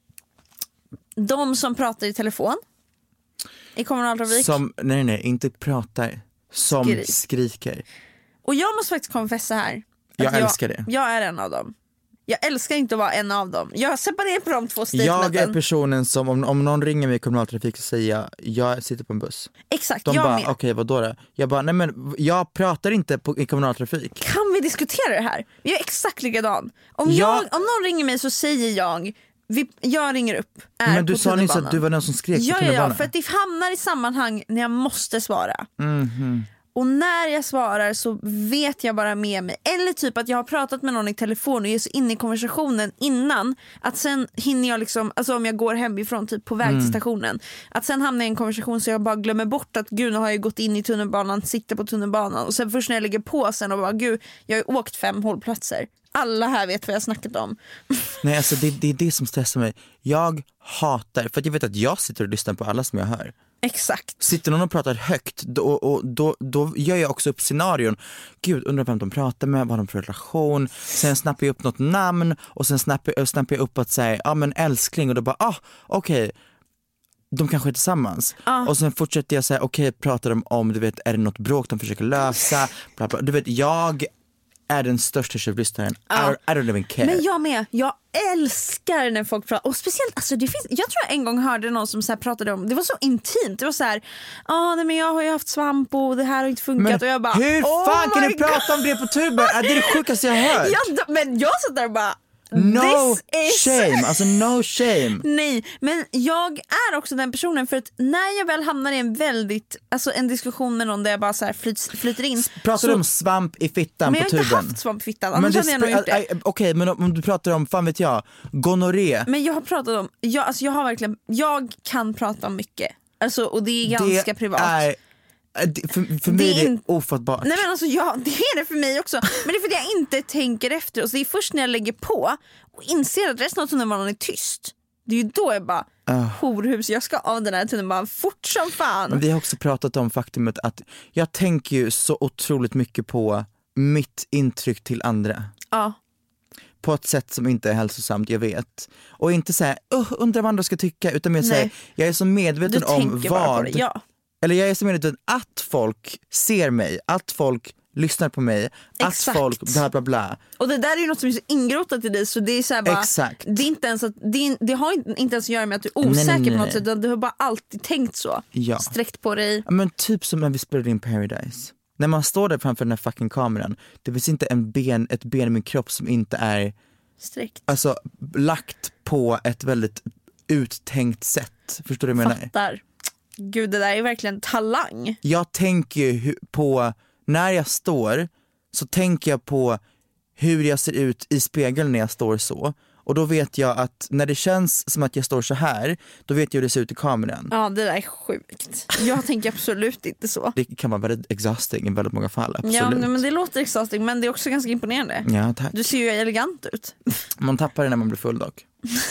De som pratar i telefon i kommunaltrafik. Som, nej nej, inte pratar. Som Skrik. skriker. Och jag måste faktiskt konfessa här. Jag älskar det. Jag är en av dem. Jag älskar inte att vara en av dem. Jag separerar på de två statementen. Jag är personen som, om, om någon ringer mig i kommunaltrafik så säger jag, jag sitter på en buss. Exakt, de jag bara, med. okej okay, vadå då? Jag bara, nej men jag pratar inte på, i kommunaltrafik. Kan vi diskutera det här? Jag är exakt likadan. Om, jag, jag, om någon ringer mig så säger jag, vi, jag ringer upp. Är men du på sa nyss att du var den som skrek ja, på ja, ja, för att det hamnar i sammanhang när jag måste svara. Mm-hmm. Och när jag svarar så vet jag bara med mig. Eller typ att jag har pratat med någon i telefon och är så inne i konversationen innan att sen hinner jag liksom, alltså om jag går hemifrån typ på väg till stationen, att sen hamnar jag i en konversation så jag bara glömmer bort att gud, nu har jag gått in i tunnelbanan, sitter på tunnelbanan, och sen först när jag lägger på sen och bara gud, jag har åkt fem hållplatser. Alla här vet vad jag snackat om. Nej, alltså det, det är det som stressar mig. Jag hatar, för att jag vet att jag sitter och lyssnar på alla som jag hör. Exakt. Sitter någon och pratar högt, då, och, då, då gör jag också upp scenarion. Gud, undrar vem de pratar med, vad har de för relation. Sen snappar jag upp något namn, och sen snappar, snappar jag upp att säga, ja ah, men älskling, och då bara, ah, okej, okay. De kanske är tillsammans. Ah. Och sen fortsätter jag säga, okej, okay, pratar de om, du vet, är det något bråk de försöker lösa, bla bla. Du vet, jag är den största tjuvlyssnaren. Ah. I, I don't even care. Men jag med, jag älskar när folk pratar. Och speciellt, alltså det finns, jag tror jag en gång hörde någon som så här pratade om, det var så intimt. Det var så här, ah, nej men jag har ju haft svamp och det här har inte funkat. Men och jag bara, hur oh fan kan du God. prata om det på tuben? Det är det sjukaste jag har hört. Ja, men jag satt där och bara, no is... shame, alltså no shame. Nej, men jag är också den personen, för att när jag väl hamnar i en väldigt, alltså en diskussion med någon där jag bara så här flyt, flyter in. Pratar så... du om svamp i fittan på tuben? Men jag har inte haft svamp i fittan, annars hade jag nog gjort det. Okej, okay, men om du pratar om, fan vet jag, gonorré. Men jag har pratat om, jag, alltså jag har verkligen, jag kan prata om mycket. Alltså, och det är ganska det privat. Är... För, för mig är det ofattbart. Nej men alltså ja, det är det för mig också. Men det är för att jag inte tänker efter. Och så det är först när jag lägger på och inser att resten av tunnelbanan är tyst. Det är ju då jag bara, uh. horhus, jag ska av den här tunnelbanan fort som fan. Men vi har också pratat om faktumet att jag tänker ju så otroligt mycket på mitt intryck till andra. Ja. Uh. På ett sätt som inte är hälsosamt, jag vet. Och inte säga, uh, undrar vad andra ska tycka. Utan mer säga, jag är så medveten du om vad... Det, ja. Eller jag är så medveten att folk ser mig, att folk lyssnar på mig, Exakt. Att folk bla bla bla. Och det där är ju något som är så ingrotat i dig, så det är så här bara, Exakt. Det är inte ens att, det, är, det har inte, inte ens att göra med att du är osäker nej, nej, nej. på något sätt, du har bara alltid tänkt så. Ja. Sträckt på dig. Ja, men typ som när vi spelade in Paradise. När man står där framför den här fucking kameran, det finns inte en ben, ett ben i min kropp som inte är sträckt. Alltså lagt på ett väldigt uttänkt sätt. Förstår du vad jag menar? Fattar. Gud, det där är verkligen talang. Jag tänker ju på, när jag står så tänker jag på hur jag ser ut i spegeln när jag står så. Och då vet jag att när det känns som att jag står så här, då vet jag hur det ser ut i kameran. Ja, det där är sjukt. Jag tänker absolut inte så. Det kan vara väldigt exhausting i väldigt många fall, absolut. Ja, men det låter exhausting, men det är också ganska imponerande. Ja, tack. Du ser ju elegant ut. Man tappar det när man blir full dock.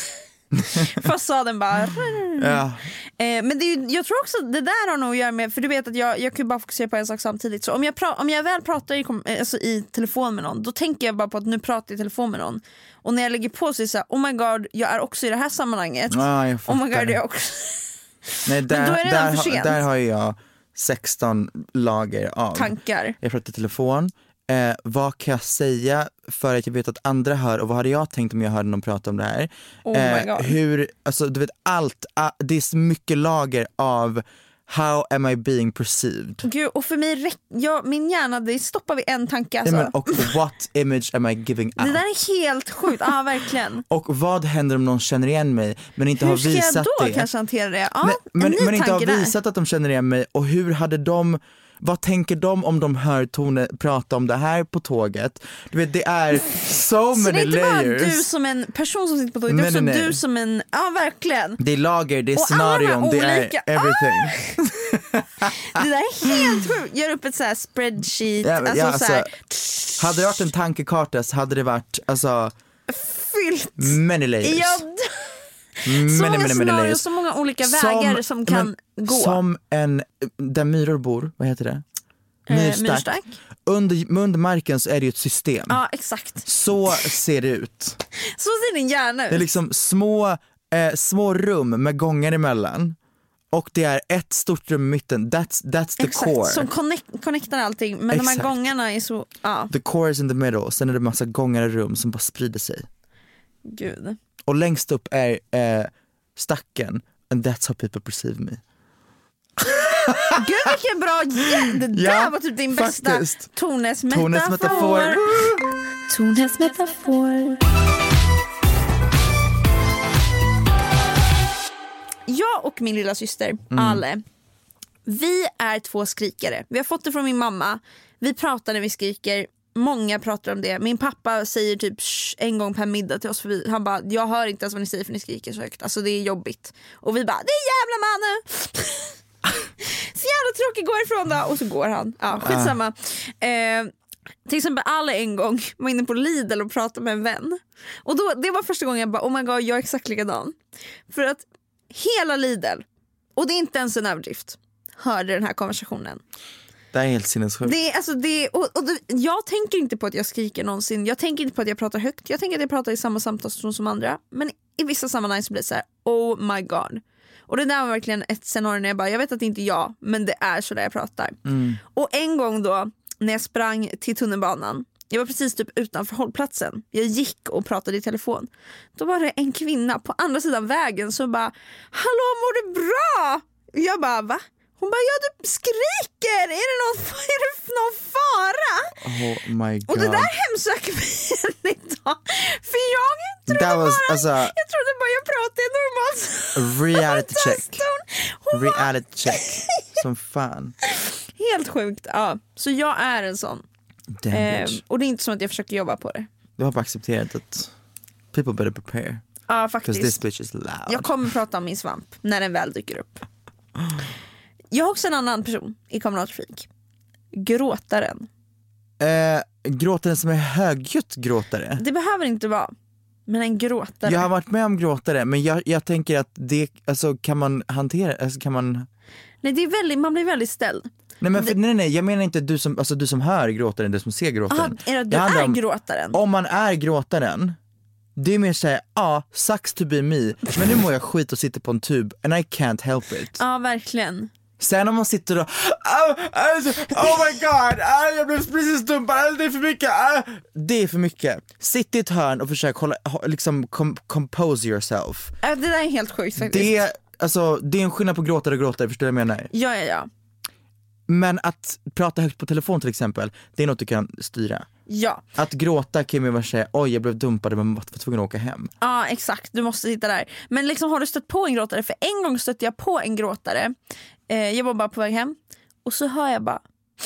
Fasaden bara ja. eh, Men det är ju, jag tror också det där har nog att göra med, för du vet att jag, jag kan bara fokusera på en sak samtidigt. Så om jag, pra, om jag väl pratar i, alltså i telefon med någon, då tänker jag bara på att nu pratar jag i telefon med någon. Och när jag lägger på sig så här, oh my god, jag är också i det här sammanhanget. ah, jag Oh my god, jag är också. Nej, där, men då är det där, för sent. Där har jag sexton lager av tankar. Jag pratar i telefon. Eh, vad kan jag säga för att jag vet att andra hör, och vad hade jag tänkt om jag hörde någon prata om det här? Oh my God. Eh, hur, alltså du vet allt, ah, det är så mycket lager av how am I being perceived? Gud, och för mig, ja, min hjärna, det stoppar vid en tanke alltså. Nej, men, och what image am I giving out? Det där är helt sjukt, ja ah, verkligen. Och vad händer om någon känner igen mig men inte hur har visat det? Hur ska jag då det? kanske hantera det? Ja, Nej, men men inte har där. visat att de känner igen mig, och hur hade de... Vad tänker de om de hör Tone prata om det här på tåget? Du vet, det är so many layers. Så det är inte bara du som en person som sitter på tåget, nej, det är också nej, nej. du som en, ja verkligen. Det är lager, det är scenarion, det är everything. Ah! Det där är helt sjukt. Gör upp ett så här spreadsheet. Ja, alltså, ja, alltså, så här. hade det varit en tankekarta så hade det varit alltså, fyllt. Many layers. Ja, Many, så många many, scenarier, many så många olika vägar som, som kan men, gå. Som en, där myror bor, vad heter det? Myrstack. Eh, myrstack. Under, under marken så är det ju ett system. Ja, exakt. Så ser det ut. Så ser din hjärna ut. Det är liksom små, eh, små rum med gångar emellan. Och det är ett stort rum i mitten. That's, that's the exakt, core. som connect, connectar allting. Men exakt. De här gångarna är så... Ja. The core is in the middle. Sen är det massa gångar i rum som bara sprider sig. Gud. Och längst upp är eh, stacken. And that's how people perceive me. Gud vilken bra, det där ja, var typ din faktiskt. bästa Tones metafor. Tones metafor. Tones metafor. Jag och min lilla syster mm. Ale, Vi är två skrikare. Vi har fått det från min mamma. Vi pratar när vi skriker. Många pratar om det. Min pappa säger typ en gång per middag till oss. För vi, han bara, jag hör inte ens vad ni säger för ni skriker så högt. Alltså det är jobbigt. Och vi bara, det är jävla mannen. Så jävla tråkigt, gå ifrån då. Och så går han. Ja, skitsamma. Eh, till exempel alla en gång var inne på Lidl och pratade med en vän. Och då, det var första gången jag bara, oh my god, jag är exakt likadan. För att hela Lidl, och det är inte ens en överdrift, hörde den här konversationen. Det är helt sinnessjukt. Det är, alltså det, och, och det, jag tänker inte på att jag skriker någonsin. Jag tänker inte på att jag pratar högt. Jag tänker att jag pratar i samma samtalston som andra. Men i vissa sammanhang så blir det så här, oh my god. Och det där var verkligen ett scenario när jag bara, jag vet att det inte är jag, men det är så där jag pratar. Mm. Och en gång då, när jag sprang till tunnelbanan, jag var precis typ utanför hållplatsen. Jag gick och pratade i telefon. Då var det en kvinna på andra sidan vägen som bara, hallå, mår du bra? Jag bara, va? Hon bara, ja du skriker, är det någon, är det någon fara? Oh my god. Och det där hemsöker mig idag. För jag trodde That was, bara, alltså, jag trodde bara jag pratade normalt. Reality check. Reality check. Som fan. Helt sjukt, ja. Så jag är en sån. Eh, och det är inte som att jag försöker jobba på det. Du har bara accepterat att people better prepare. Ja, faktiskt. Because this bitch is loud. Jag kommer prata om min svamp när den väl dyker upp. Jag har också en annan person i kommunaltrafik. Gråtaren. Eh, gråtaren som är högljutt gråtare. Det behöver inte vara. Men en gråtare. Jag har varit med om gråtare, men jag, jag tänker att det, alltså, kan man hantera, alltså, kan man... Nej, det är väldigt, man blir väldigt ställd. Nej, men för, det... nej, nej, jag menar inte du som, alltså, du som hör gråtaren, du som ser gråtaren. Aha, är det, du är om, gråtaren? Om man är gråtaren, det är mer såhär, ja, ah, sucks to be me, men nu mår jag skit och sitter på en tub and I can't help it. Ja, verkligen. Sen om man sitter och oh, oh my god, jag blev precis dumpad, det är för mycket. Det är för mycket. Sitt i ett hörn och försök hålla, liksom com- compose yourself. Det där är helt sjukt faktiskt. Det, alltså, det är en skillnad på gråtare och gråtare, förstår du vad jag menar? Ja, ja, ja. Men att prata högt på telefon till exempel, det är något du kan styra. Ja. Att gråta kan ju vara säga, oj jag blev dumpad men var tvungen att åka hem. Ja, exakt, du måste sitta där. Men liksom, har du stött på en gråtare? För en gång stötte jag på en gråtare. eh, Jag var bara på väg hem. Och så hör jag bara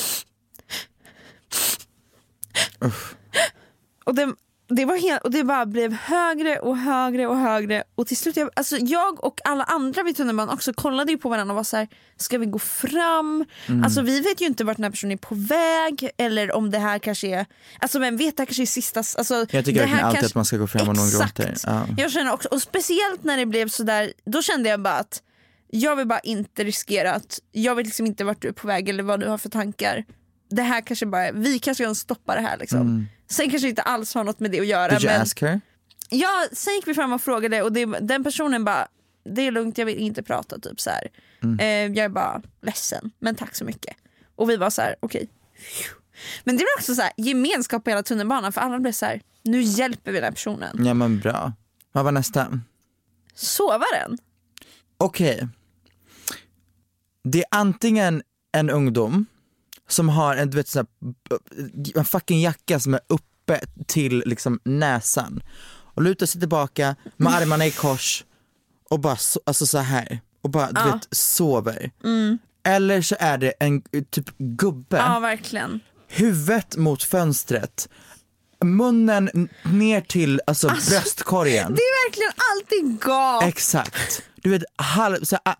Uff. Och det, det var helt, och det bara blev högre och högre och högre. Och till slut, jag, alltså jag och alla andra vid tunnelbanan också kollade ju på varandra och var så här, ska vi gå fram? Mm. Alltså vi vet ju inte vart den här personen är på väg. Eller om det här kanske är, alltså men vet det här kanske är sista, alltså, jag tycker det här alltid kanske, att man ska gå fram och någon gråter. Ja. Jag känner också, och speciellt när det blev så där, då kände jag bara att jag vill bara inte riskera att, jag vet liksom inte vart du är på väg eller vad du har för tankar. Det här kanske bara, vi kanske kan stoppa det här liksom. Mm. Sen kanske inte alls har något med det att göra. Did you men, ask her? Ja, sen gick vi fram och frågade och det, den personen bara, det är lugnt, jag vill inte prata typ så här. Mm. Eh, jag är bara ledsen, men tack så mycket. Och vi var så här, okej. Okay. Men det var också så här, gemenskap på hela tunnelbanan, för alla blev så här, nu hjälper vi den här personen. Ja men bra. Vad var nästa? Sovaren. Okej. Okay. Det är antingen en ungdom som har en, du vet, så här, en fucking jacka som är uppe till liksom näsan och lutar sig tillbaka med armarna i kors och bara so, alltså så här och bara du ja. vet sover. Mm. Eller så är det en typ gubbe. Ja, verkligen. Huvudet mot fönstret. Munnen ner till alltså, alltså bröstkorgen. Det är verkligen alltid gap. Exakt. Du vet halv så här,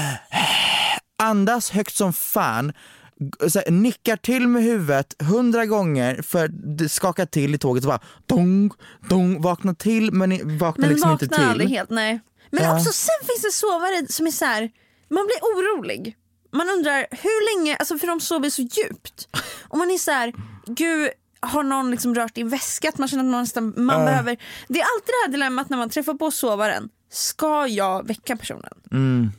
andas högt som fan. Så här, nickar till med huvudet hundra gånger för det skakar till i tåget och bara dong, dong, vaknar till men vaknar men liksom inte till. Men vaknar aldrig helt, nej. Men ja. Också sen finns det sovare som är så här, man blir orolig. Man undrar hur länge, alltså för de sover så djupt. Och man är så här, gud, har någon liksom rört i väskan, att man känner att man nästan, man uh. behöver. Det är alltid det här dilemmat när man träffar på sovaren. Ska jag väcka personen? Mm.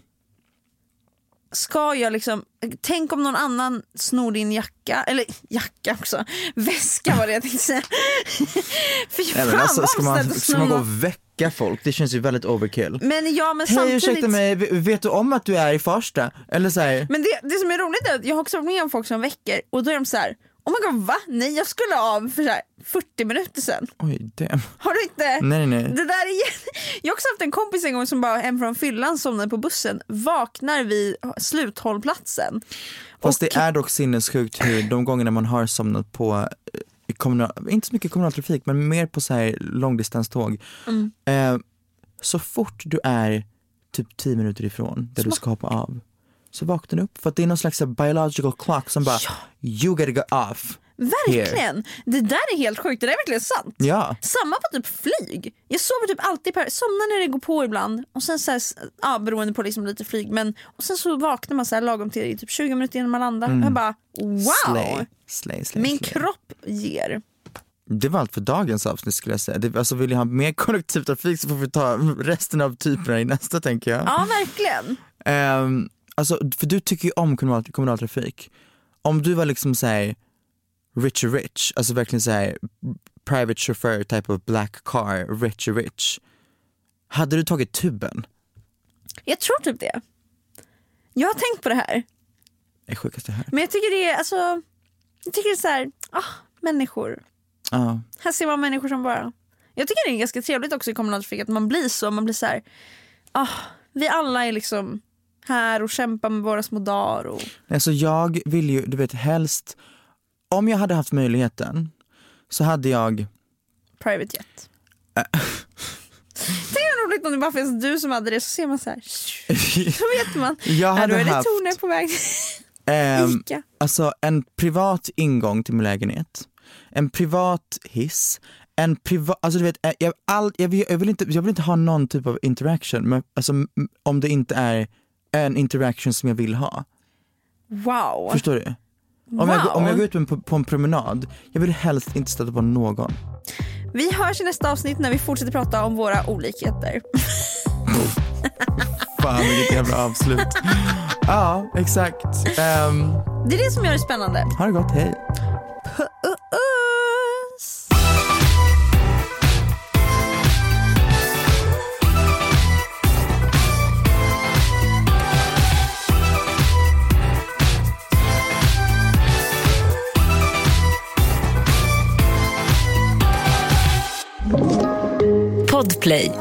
Ska jag liksom, tänk om någon annan snor din jacka, eller jacka också, väska var det jag tänkte säga. För fan, Nej, alltså, ska, man, ska man gå och väcka folk? Det känns ju väldigt overkill. Men ja, men Hej, samtidigt... ursäkta mig, vet du om att du är i Farsta? Eller så här... Men det, det som är roligt är att jag har också varit med om folk som väcker och då är de så här, oh my god, va? Nej, jag skulle av för så här fyrtio minuter sedan. Oj, damn. Har du inte? Nej, nej. Det där är... Jag har också haft en kompis en gång som bara hem från fyllan somnade på bussen, vaknar vid sluthållplatsen. Fast och... det är dock sinnessjukt hur de gångerna man har somnat på kommunal, inte så mycket kommunaltrafik men mer på så här långdistanståg. Mm. Eh, så fort du är typ tio minuter ifrån där Smart. Du ska hoppa av så vaknar du upp för att det är någon slags biological clock som bara ja. You gotta go off. Verkligen, here. Det där är helt sjukt, det där är verkligen sant. Ja. Samma på typ flyg. Jag sover typ alltid, per... somnar när det går på ibland. Och sen så här, ja, beroende på liksom lite flyg. Men, och sen så vaknar man så här lagom till typ tjugo minuter innan man landar. Mm. Och jag bara, wow, slay, slay, slay, min slay. kropp ger. Det var allt för dagens avsnitt skulle jag säga. Det, alltså vill jag ha mer kollektivtrafik så får vi ta resten av typerna i nästa tänker jag. Ja, verkligen. Um, alltså, för du tycker ju om kommunal, kommunaltrafik. Om du var liksom såhär rich rich, alltså verkligen såhär private chauffeur type of black car, rich rich. Hade du tagit tuben? Jag tror typ det. Jag har tänkt på det här. Det är sjukast det här. Men jag tycker det är, alltså, jag tycker det är såhär, ah, människor. Uh. Här ser man människor som bara... Jag tycker det är ganska trevligt också i kommunaltrafik att man blir så, man blir så här, ah, vi alla är liksom här och kämpar med våra små dagar. Och... Alltså jag vill ju, du vet helst, om jag hade haft möjligheten så hade jag... Private jet. Uh. Det är roligt om det bara finns du som hade det, så ser man så här. Så vet man. Jag hade är det haft... toner på väg. Um, alltså en privat ingång till min lägenhet. En privat hiss, en privat, alltså du vet, jag, all, jag, vill, jag, vill inte, jag vill inte ha någon typ av interaction, men alltså, om det inte är en interaction som jag vill ha. Wow. Förstår du? Om, wow. jag, om jag går ut på, på en promenad, jag vill helst inte stöta på någon. Vi hörs i nästa avsnitt när vi fortsätter prata om våra olikheter. Fan, vilket jävla avslut. Ja, exakt. Um, det är det som gör det spännande. Ha det gott, hej. Puss. Podplay.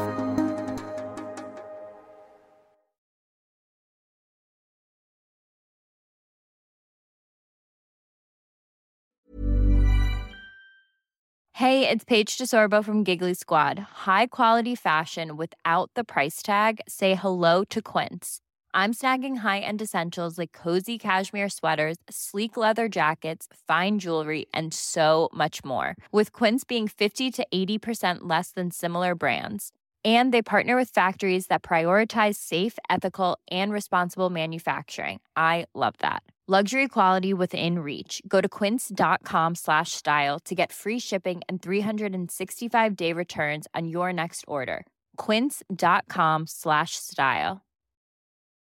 Hey, it's Paige DeSorbo from Giggly Squad. High quality fashion without the price tag. Say hello to Quince. I'm snagging high-end essentials like cozy cashmere sweaters, sleek leather jackets, fine jewelry, and so much more. With Quince being fifty to eighty percent less than similar brands. And they partner with factories that prioritize safe, ethical, and responsible manufacturing. I love that. Luxury quality within reach. Go to quince.com slash style to get free shipping and three sixty-five day returns on your next order. Quince.com slash style.